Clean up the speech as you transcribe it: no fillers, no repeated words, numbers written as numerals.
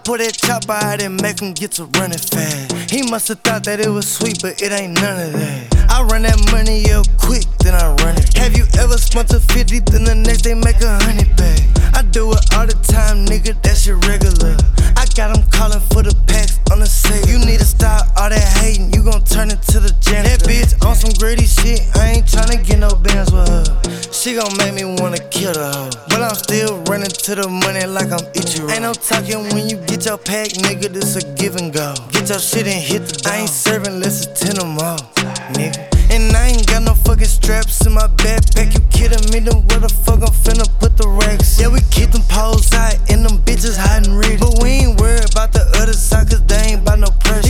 pull that chopper out and make him get to running fast. He musta thought that it was sweet, but it ain't none of that. I run that money up quick, then I run it. Have you ever spent a 50, then the next day make 100 back? I do it all the time, nigga, that shit regular. I got him calling for the packs on the sale. You need to stop all that hating, you gon' turn into the janitor. That bitch on some gritty shit, I ain't tryna get no bands with her. She gon' make me wanna kill the hoe, but I'm still running to the money like I'm Ichiro. Ain't no talking when you get your pack, nigga, this a give and go. Get your shit and hit the door. I ain't serving less than 10 or more, nigga. And I ain't got no fucking straps in my backpack. You kidding me? Then where the fuck I'm finna put the racks? Yeah, we keep them poles out and them bitches hiding ready. But we ain't worried about the other side, cause they ain't about no pressure.